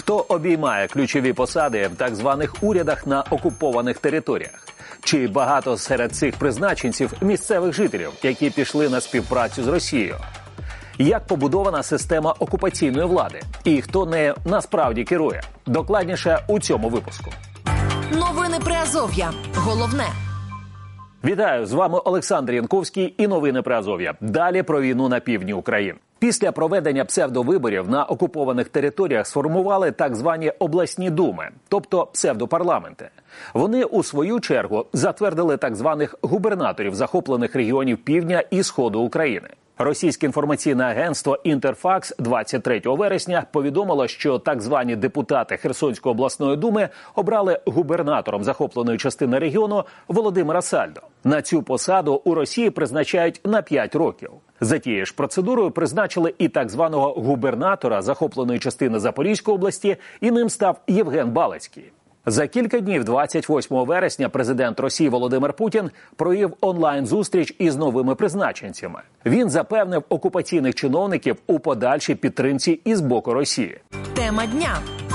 Хто обіймає ключові посади в так званих урядах на окупованих територіях? Чи багато серед цих призначенців місцевих жителів, які пішли на співпрацю з Росією? Як побудована система окупаційної влади? І хто нею насправді керує? Докладніше у цьому випуску. Новини Приазов'я. Головне. Вітаю, з вами Олександр Янковський і новини Приазов'я. Далі про війну на півдні України. Після проведення псевдовиборів на окупованих територіях сформували так звані обласні думи, тобто псевдопарламенти. Вони, у свою чергу, затвердили так званих губернаторів захоплених регіонів півдня і сходу України. Російське інформаційне агентство «Інтерфакс» 23 вересня повідомило, що так звані депутати Херсонської обласної думи обрали губернатором захопленої частини регіону Володимира Сальдо. На цю посаду у Росії призначають на 5 років. За тією ж процедурою призначили і так званого губернатора захопленої частини Запорізької області, і ним став Євген Балицький. За кілька днів, 28 вересня, президент Росії Володимир Путін провів онлайн-зустріч із новими призначенцями. Він запевнив окупаційних чиновників у подальшій підтримці із боку Росії. Тема дня.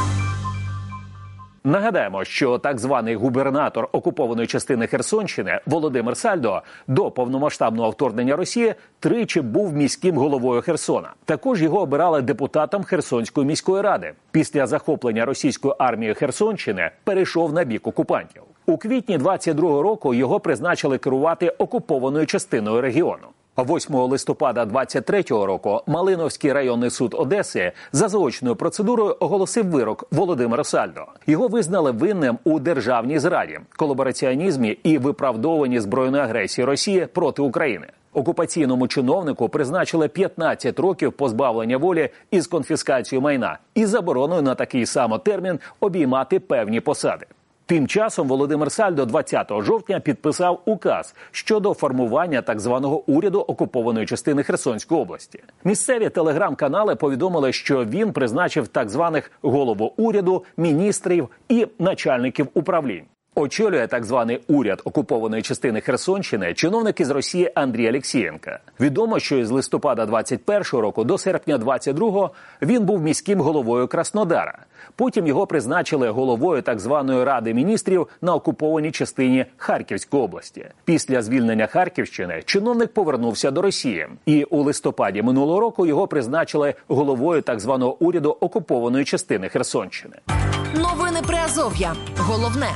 Нагадаємо, що так званий губернатор окупованої частини Херсонщини Володимир Сальдо до повномасштабного вторгнення Росії тричі був міським головою Херсона. Також його обирали депутатом Херсонської міської ради. Після захоплення російською армією Херсонщини перейшов на бік окупантів. У квітні 22-го року його призначили керувати окупованою частиною регіону. 8 листопада 23-го року Малиновський районний суд Одеси за заочною процедурою оголосив вирок Володимиру Сальдо. Його визнали винним у державній зраді, колабораціонізмі і виправдовуванні збройної агресії Росії проти України. Окупаційному чиновнику призначили 15 років позбавлення волі із конфіскацією майна і забороною на такий самий термін обіймати певні посади. Тим часом Володимир Сальдо 20 жовтня підписав указ щодо формування так званого уряду окупованої частини Херсонської області. Місцеві телеграм-канали повідомили, що він призначив так званих голову уряду, міністрів і начальників управлінь. Очолює так званий уряд окупованої частини Херсонщини чиновник із Росії Андрій Алєксєєнко. Відомо, що із листопада 21-го року до серпня 22-го він був міським головою Краснодара. Потім його призначили головою так званої Ради міністрів на окупованій частині Харківської області. Після звільнення Харківщини чиновник повернувся до Росії. І у листопаді минулого року його призначили головою так званого уряду окупованої частини Херсонщини. Новини Приазов'я. Головне.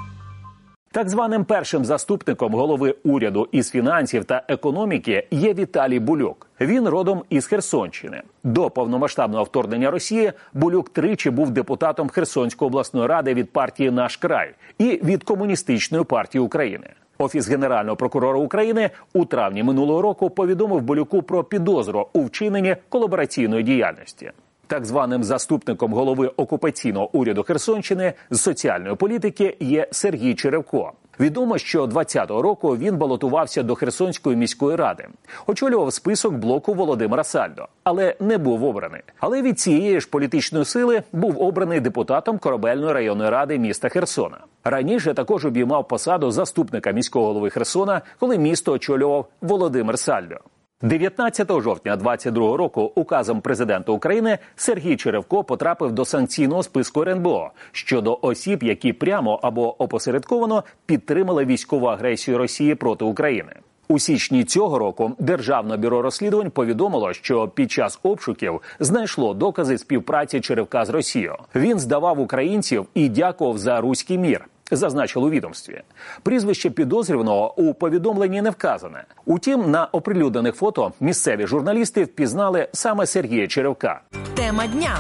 Так званим першим заступником голови уряду із фінансів та економіки є Віталій Булюк. Він родом із Херсонщини. До повномасштабного вторгнення Росії Булюк тричі був депутатом Херсонської обласної ради від партії «Наш край» і від Комуністичної партії України. Офіс Генерального прокурора України у травні минулого року повідомив Булюку про підозру у вчиненні колабораційної діяльності. Так званим заступником голови окупаційного уряду Херсонщини з соціальної політики є Сергій Черевко. Відомо, що 20-го року він балотувався до Херсонської міської ради. Очолював список блоку Володимира Сальдо, але не був обраний. Але від цієї ж політичної сили був обраний депутатом Корабельної районної ради міста Херсона. Раніше також обіймав посаду заступника міського голови Херсона, коли місто очолював Володимир Сальдо. 19 жовтня 2022 року указом президента України Сергій Черевко потрапив до санкційного списку РНБО щодо осіб, які прямо або опосередковано підтримали військову агресію Росії проти України. У січні цього року Державне бюро розслідувань повідомило, що під час обшуків знайшло докази співпраці Черевка з Росією. Він здавав українців і дякував за руський мір, зазначили у відомстві. Прізвище підозрюваного у повідомленні не вказане. Утім, на оприлюднених фото місцеві журналісти впізнали саме Сергія Черевка. Тема дня.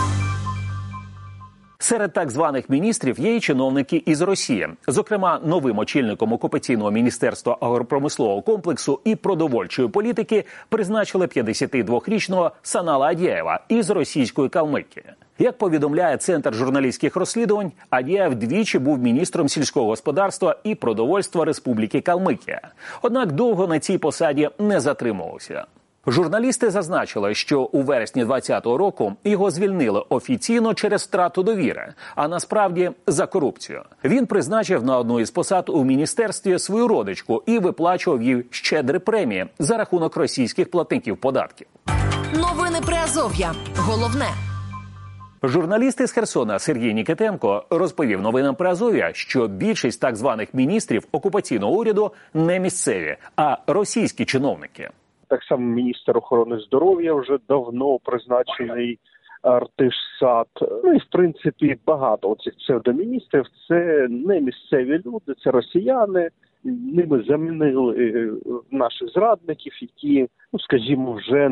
Серед так званих міністрів є й чиновники із Росії. Зокрема, новим очільником окупаційного міністерства агропромислового комплексу і продовольчої політики призначили 52-річного Санала Адєєва із російської Калмикії. Як повідомляє Центр журналістських розслідувань, Адєєв двічі був міністром сільського господарства і продовольства Республіки Калмикія. Однак довго на цій посаді не затримувався. Журналісти зазначили, що у вересні 2020 року його звільнили офіційно через втрату довіри, а насправді за корупцію. Він призначив на одну із посад у міністерстві свою родичку і виплачував їй щедрі премії за рахунок російських платників податків. Новини Приазов'я. Головне. Журналіст із Херсона Сергій Нікітенко розповів новинам Приазов'я, що більшість так званих міністрів окупаційного уряду не місцеві, а російські чиновники. Так само міністр охорони здоров'я вже давно призначений Артиш Сад. Ну і в принципі багато цих псевдоміністрів – це не місцеві люди, це росіяни. Ними замінили наших зрадників, які, скажімо, вже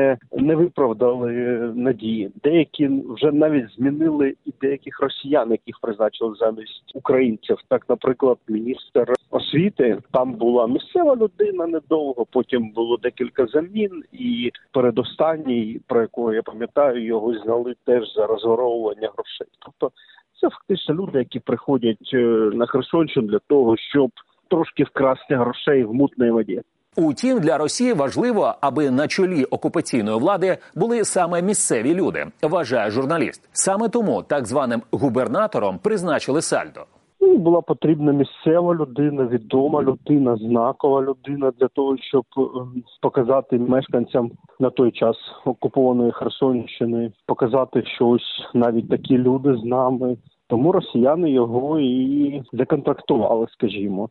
не виправдали надії. Деякі вже навіть змінили і деяких росіян, яких призначили замість українців. Так, наприклад, міністр освіти, там була місцева людина недовго, потім було декілька замін, і передостанній, про якого я пам'ятаю, його зняли теж за розворовування грошей. Тобто це фактично люди, які приходять на Херсонщину для того, щоб трошки вкрасти грошей в мутній воді. Утім, для Росії важливо, аби на чолі окупаційної влади були саме місцеві люди, вважає журналіст. Саме тому так званим губернатором призначили Сальдо. Була потрібна місцева людина, відома людина, знакова людина для того, щоб показати мешканцям на той час окупованої Херсонщини, показати, що ось навіть такі люди з нами. Тому росіяни його і законтрактували, скажімо,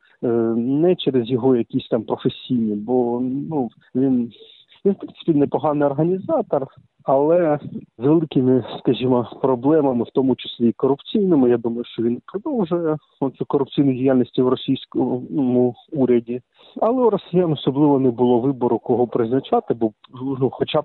не через його якісь там професійні, бо він в принципі непоганий організатор, але з великими, скажімо, проблемами, в тому числі і корупційними. Я думаю, що він продовжує цю корупційну діяльність в російському уряді. Але у росіян особливо не було вибору, кого призначати, бо хоча б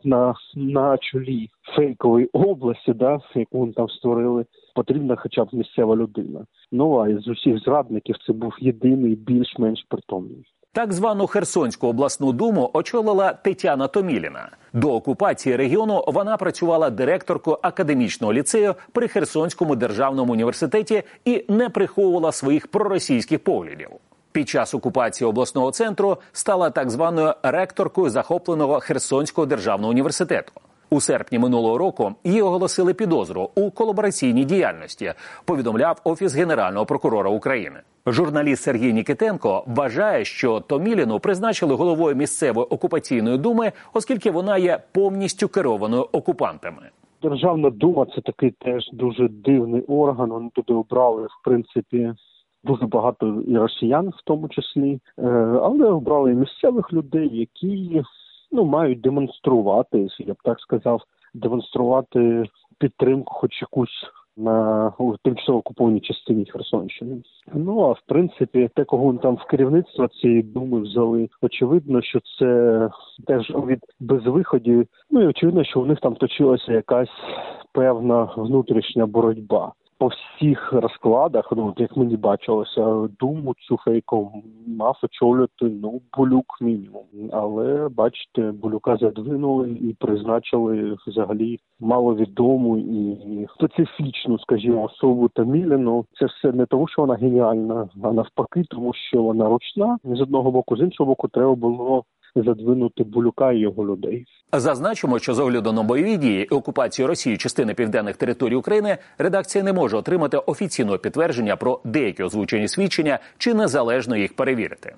на чолі фейкової області, яку вони там створили, потрібна хоча б місцева людина. А із усіх зрадників це був єдиний більш-менш притомний. Так звану Херсонську обласну думу очолила Тетяна Томіліна. До окупації регіону вона працювала директоркою академічного ліцею при Херсонському державному університеті і не приховувала своїх проросійських поглядів. Під час окупації обласного центру стала так званою ректоркою захопленого Херсонського державного університету. У серпні минулого року їй оголосили підозру у колабораційній діяльності, повідомляв Офіс Генерального прокурора України. Журналіст Сергій Нікітенко вважає, що Томіліну призначили головою місцевої окупаційної думи, оскільки вона є повністю керованою окупантами. Державна дума – це такий теж дуже дивний орган. Вони туди обрали, в принципі, дуже багато і росіян в тому числі, але обрали і місцевих людей, які мають демонструвати, я б так сказав, демонструвати підтримку хоч якусь на тимчасово окупованій частині Херсонщини. А в принципі, те, кого вони там в керівництво цієї думи взяли, очевидно, що це теж від безвиходів. І очевидно, що у них там точилася якась певна внутрішня боротьба. По всіх розкладах, як мені бачилося, думу цю фейкову мав очолювати, Булюк мінімум. Але, бачите, Булюка задвинули і призначили взагалі маловідому і специфічну, скажімо, особу Томіліну. Це все не тому, що вона геніальна, а навпаки, тому що вона ручна. З одного боку, з іншого боку, треба було задвинути Булюка і його людей. Зазначимо, що з огляду на бойові дії і окупацію Росії частини південних територій України редакція не може отримати офіційного підтвердження про деякі озвучені свідчення чи незалежно їх перевірити.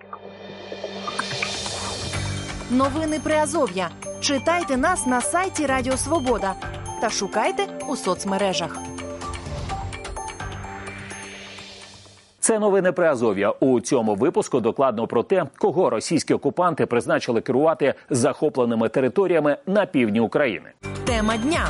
Новини Приазов'я. Читайте нас на сайті Радіо Свобода та шукайте у соцмережах. Це новини Приазов'я. У цьому випуску докладно про те, кого російські окупанти призначили керувати захопленими територіями на півдні України. Тема дня.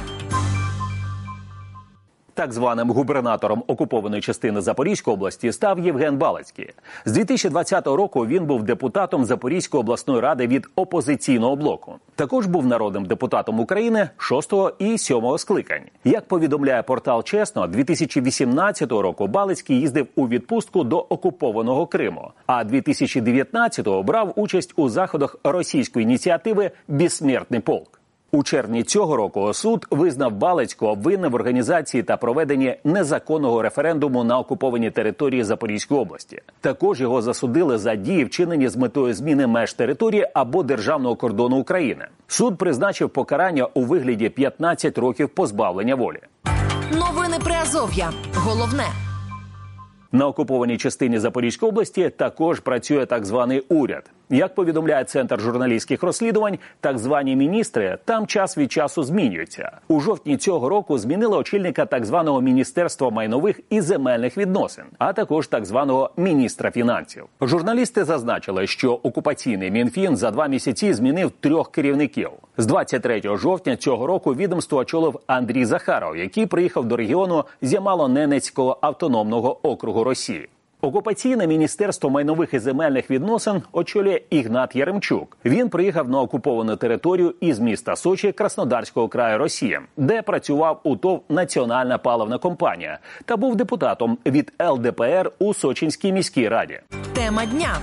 Так званим губернатором окупованої частини Запорізької області став Євген Балицький. З 2020 року він був депутатом Запорізької обласної ради від опозиційного блоку. Також був народним депутатом України 6-го і 7-го скликань. Як повідомляє портал «Чесно», 2018 року Балицький їздив у відпустку до окупованого Криму, а 2019-го брав участь у заходах російської ініціативи «Безсмертний полк». У червні цього року суд визнав Балицького винним в організації та проведенні незаконного референдуму на окупованій території Запорізької області. Також його засудили за дії, вчинені з метою зміни меж території або державного кордону України. Суд призначив покарання у вигляді 15 років позбавлення волі. Новини Приазов'я. Головне. На окупованій частині Запорізької області також працює так званий уряд. Як повідомляє Центр журналістських розслідувань, так звані міністри там час від часу змінюються. У жовтні цього року змінили очільника так званого Міністерства майнових і земельних відносин, а також так званого міністра фінансів. Журналісти зазначили, що окупаційний Мінфін за 2 місяці змінив 3 керівників. З 23 жовтня цього року відомство очолив Андрій Захаров, який приїхав до регіону з Ямало-Ненецького автономного округу Росії. Окупаційне Міністерство майнових і земельних відносин очолює Ігнат Яремчук. Він приїхав на окуповану територію із міста Сочі Краснодарського краю Росії, де працював у ТОВ «Національна паливна компанія» та був депутатом від ЛДПР у Сочинській міській раді. Тема дня.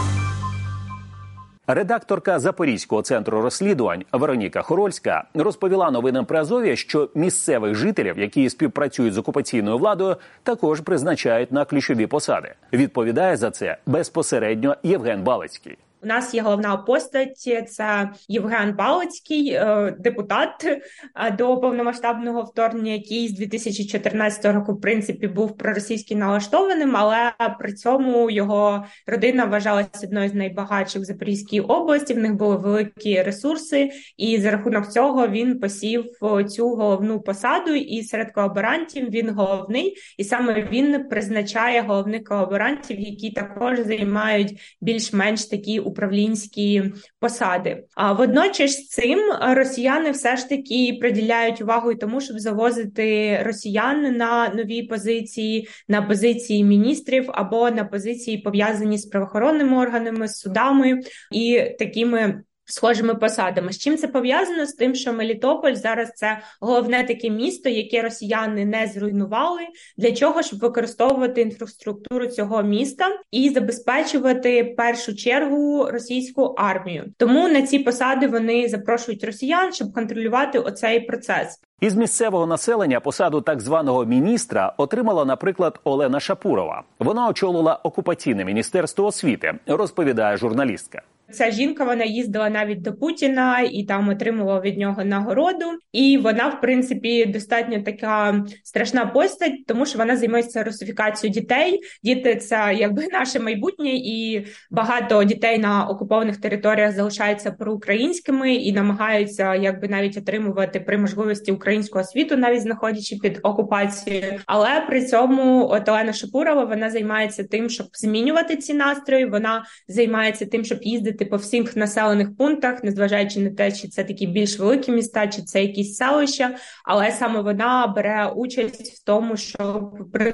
Редакторка Запорізького центру розслідувань Вероніка Хорольська розповіла новинам при Азові, що місцевих жителів, які співпрацюють з окупаційною владою, також призначають на ключові посади. Відповідає за це безпосередньо Євген Балицький. У нас є головна постать – це Євген Балицький, депутат до повномасштабного вторгнення, який з 2014 року, в принципі, був проросійськи налаштованим, але при цьому його родина вважалася одною з найбагатших в Запорізькій області, в них були великі ресурси, і за рахунок цього він посів цю головну посаду, і серед колаборантів він головний, і саме він призначає головних колаборантів, які також займають більш-менш такі управлінські посади. А водночас цим росіяни все ж таки приділяють увагу і тому, щоб завозити росіян на нові позиції, на позиції міністрів або на позиції, пов'язані з правоохоронними органами, з судами і такими схожими посадами. З чим це пов'язано? З тим, що Мелітополь зараз це головне таке місто, яке росіяни не зруйнували. Для чого? Щоб використовувати інфраструктуру цього міста і забезпечувати в першу чергу російську армію. Тому на ці посади вони запрошують росіян, щоб контролювати оцей процес. Із місцевого населення посаду так званого міністра отримала, наприклад, Олена Шапурова. Вона очолила окупаційне міністерство освіти, розповідає журналістка. Ця жінка, вона їздила навіть до Путіна і там отримувала від нього нагороду. І вона, в принципі, достатньо така страшна постать, тому що вона займається русифікацією дітей. Діти – це якби наше майбутнє, і багато дітей на окупованих територіях залишаються проукраїнськими і намагаються якби навіть отримувати при можливості українську освіту, навіть знаходячи під окупацією. Але при цьому от Олена Шапурова, вона займається тим, щоб змінювати ці настрої, вона займається тим, щоб їздити по всіх населених пунктах, незважаючи на те, чи це такі більш великі міста, чи це якісь селища, але саме вона бере участь в тому, щоб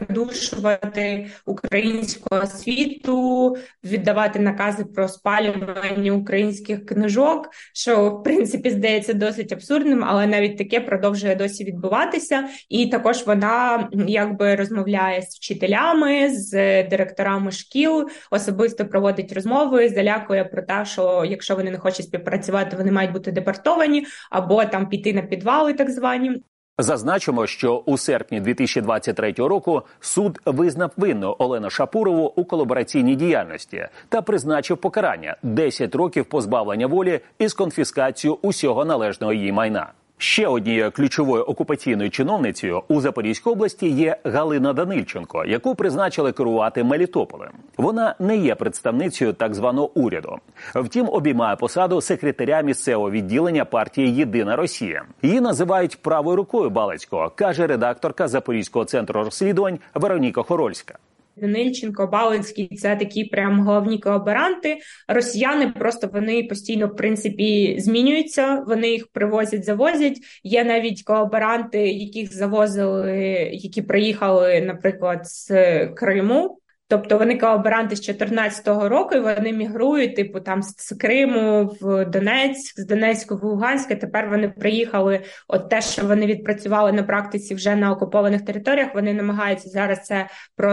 придушувати українську освіту, віддавати накази про спалювання українських книжок, що, в принципі, здається досить абсурдним, але навіть таке продовжує досі відбуватися. І також вона якби розмовляє з вчителями, з директорами шкіл, особисто проводить розмови, залякує про те, що якщо вони не хочуть співпрацювати, вони мають бути депортовані або там піти на підвали так звані. Зазначимо, що у серпні 2023 року суд визнав винною Олену Шапурову у колабораційній діяльності та призначив покарання – 10 років позбавлення волі із конфіскацією усього належного їй майна. Ще однією ключовою окупаційною чиновницею у Запорізькій області є Галина Данильченко, яку призначили керувати Мелітополем. Вона не є представницею так званого уряду. Втім, обіймає посаду секретаря місцевого відділення партії «Єдина Росія». Її називають правою рукою Балицького, каже редакторка Запорізького центру розслідувань Вероніка Хорольська. Данильченко, Балицький – це такі прям головні колаборанти. Росіяни просто вони постійно, в принципі, змінюються, вони їх привозять, завозять. Є навіть колаборанти, яких завозили, які приїхали, наприклад, з Криму. Тобто вони колаборанти з 14-го року, і вони мігрують, типу, там з Криму в Донецьк, з Донецьку в Луганськ, і тепер вони приїхали, от те, що вони відпрацювали на практиці вже на окупованих територіях, вони намагаються зараз це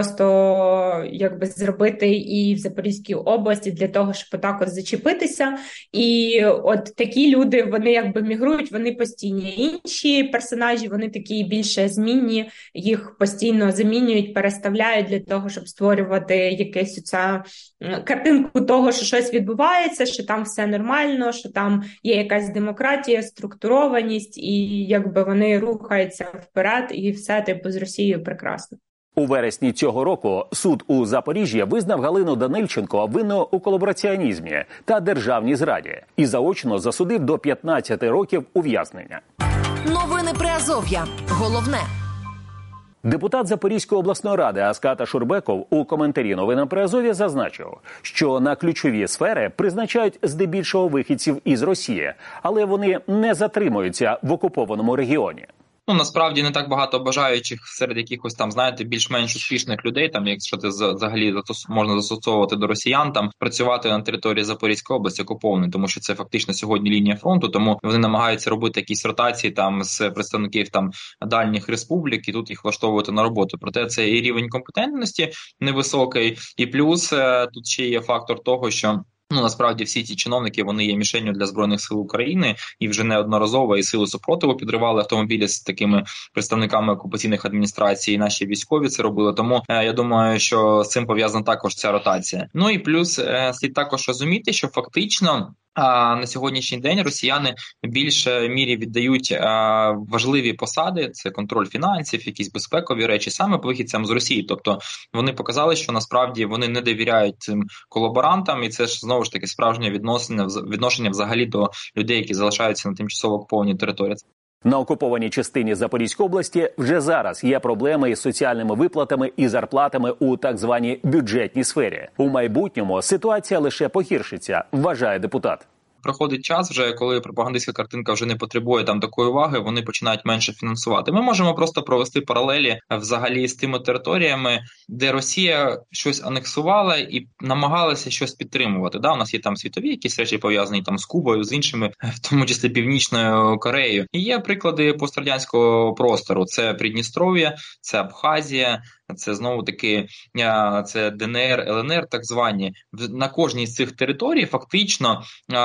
просто, якби, зробити і в Запорізькій області для того, щоб отак от зачепитися. І от такі люди, вони якби мігрують, вони постійні. Інші персонажі, вони такі більше змінні, їх постійно замінюють, переставляють для того, щоб створювати якусь оця картинку того, що щось відбувається, що там все нормально, що там є якась демократія, структурованість, і якби вони рухаються вперед, і все типу з Росією прекрасно. У вересні цього року суд у Запоріжжі визнав Галину Данильченко винною у колабораціонізмі та державній зраді і заочно засудив до 15 років ув'язнення. Новини Приазов'я. Головне. Депутат Запорізької обласної ради Аската Шурбеков у коментарі новинам Приазов'я зазначив, що на ключові сфери призначають здебільшого вихідців із Росії, але вони не затримуються в окупованому регіоні. Насправді не так багато бажаючих серед якихось там, знаєте, більш-менш успішних людей, там, якщо ти взагалі можна застосовувати до росіян, там, працювати на території Запорізької області окупованої, тому що це фактично сьогодні лінія фронту, тому вони намагаються робити якісь ротації там з представників там дальніх республік і тут їх влаштовувати на роботу. Проте це і рівень компетентності невисокий, і плюс тут ще є фактор того, що насправді всі ці чиновники, вони є мішенню для Збройних сил України, і вже неодноразово і сили супротиву підривали автомобілі з такими представниками окупаційних адміністрацій, і наші військові це робили. Тому я думаю, що з цим пов'язана також ця ротація. Ну і плюс слід також розуміти, що фактично на сьогоднішній день росіяни в більшій мірі віддають важливі посади, це контроль фінансів, якісь безпекові речі, саме вихідцям з Росії. Тобто вони показали, що насправді вони не довіряють цим колаборантам, і це ж знову ж таки справжнє відношення взагалі до людей, які залишаються на тимчасово окупованій території. На окупованій частині Запорізької області вже зараз є проблеми із соціальними виплатами і зарплатами у так званій бюджетній сфері. У майбутньому ситуація лише погіршиться, вважає депутат. Проходить час вже, коли пропагандистська картинка вже не потребує там такої уваги, вони починають менше фінансувати. Ми можемо просто провести паралелі взагалі з тими територіями, де Росія щось анексувала і намагалася щось підтримувати. У нас є там світові якісь речі пов'язані там з Кубою, з іншими, в тому числі Північною Кореєю. І є приклади пострадянського простору. Це Придністров'я, це Абхазія, це знову-таки це ДНР, ЛНР так звані. На кожній з цих територій фактично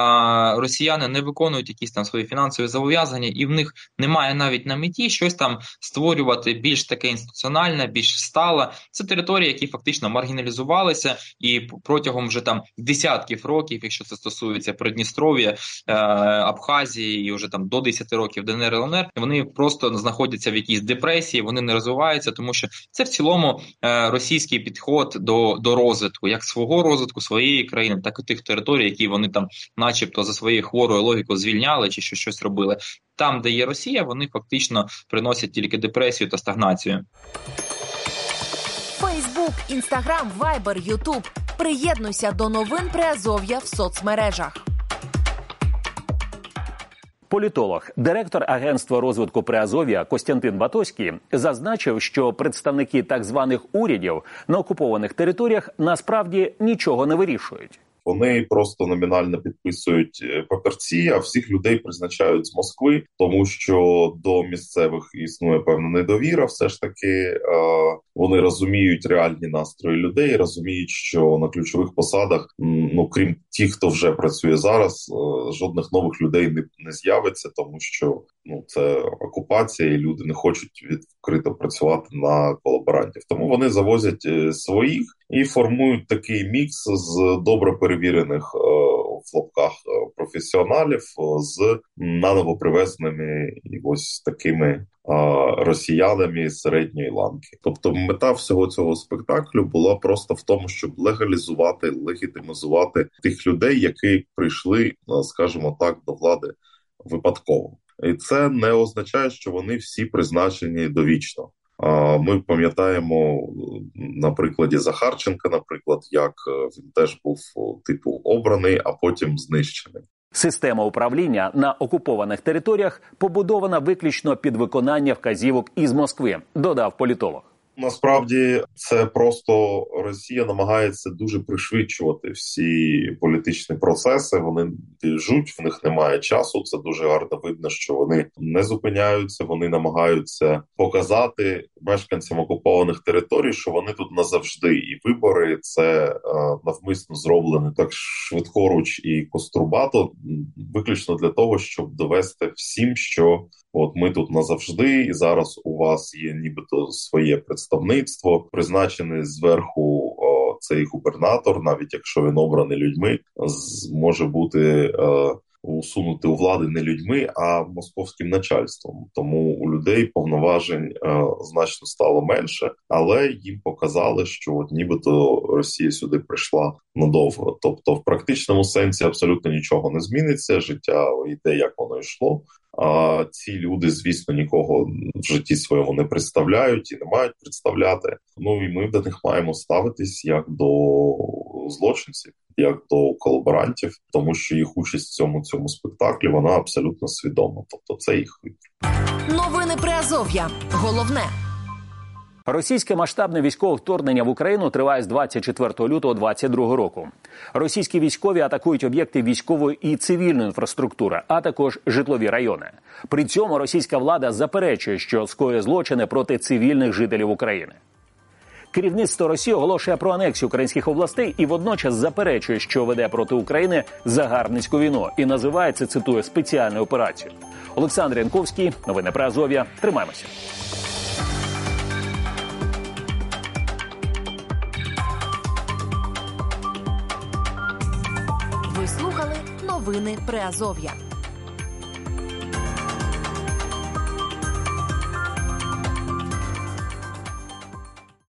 росіяни не виконують якісь там свої фінансові зобов'язання, і в них немає навіть на меті щось там створювати більш таке інституціональне, більш стале. Це території, які фактично маргіналізувалися, і протягом вже там десятків років, якщо це стосується Придністров'я, Абхазії і вже там до 10 років ДНР, ЛНР, вони просто знаходяться в якійсь депресії, вони не розвиваються, тому що це в цілому російський підход до розвитку, як свого розвитку, своєї країни, так і тих територій, які вони там начебто за своєю хворою логікою звільняли чи щось робили. Там, де є Росія, вони фактично приносять тільки депресію та стагнацію. Фейсбук, Інстаграм, Вайбер, Ютуб. Приєднуйся до новин Приазов'я в соцмережах. Політолог, директор Агентства розвитку Приазов'я Костянтин Батоський зазначив, що представники так званих урядів на окупованих територіях насправді нічого не вирішують. Вони просто номінально підписують папірці, а всіх людей призначають з Москви, тому що до місцевих існує певна недовіра. Все ж таки вони розуміють реальні настрої людей, розуміють, що на ключових посадах, крім тих, хто вже працює зараз, жодних нових людей не з'явиться, тому що це окупація, і люди не хочуть відкрито працювати на колаборантів. Тому вони завозять своїх і формують такий мікс з добре перевірених в лапках професіоналів з наново привезеними і ось такими росіянами з середньої ланки. Тобто мета всього цього спектаклю була просто в тому, щоб легалізувати, легітимізувати тих людей, які прийшли, скажімо так, до влади випадково. І це не означає, що вони всі призначені довічно. Ми пам'ятаємо на прикладі Захарченка, наприклад, як він теж був типу обраний, а потім знищений. Система управління на окупованих територіях побудована виключно під виконання вказівок із Москви, додав політолог. Насправді це просто Росія намагається дуже пришвидшувати всі політичні процеси, вони біжуть, в них немає часу, це дуже гарно видно, що вони не зупиняються, вони намагаються показати мешканцям окупованих територій, що вони тут назавжди, і вибори це навмисно зроблені так швидкоруч і кострубато, виключно для того, щоб довести всім, що от ми тут назавжди, і зараз у вас є нібито своє представництво, призначений зверху цей губернатор, навіть якщо він обраний людьми, може бути усунути у влади не людьми, а московським начальством. Тому у людей повноважень значно стало менше, але їм показали, що от нібито Росія сюди прийшла надовго. Тобто в практичному сенсі абсолютно нічого не зміниться, життя йде, як воно йшло. А ці люди, звісно, нікого в житті своєму не представляють і не мають представляти. Ну і ми до них маємо ставитись як до злочинців, як до колаборантів, тому що їх участь в цьому спектаклі, вона абсолютно свідома. Тобто це їх вибір. Новини Приазов'я. Головне. Російське масштабне військове вторгнення в Україну триває з 24 лютого 2022 року. Російські військові атакують об'єкти військової і цивільної інфраструктури, а також житлові райони. При цьому російська влада заперечує, що скоює злочини проти цивільних жителів України. Керівництво Росії оголошує про анексію українських областей і водночас заперечує, що веде проти України загарбницьку війну і називає це, цитую, спеціальною операцією. Олександр Янковський, новини Приазов'я. Тримаємося. Ви слухали новини Приазов'я.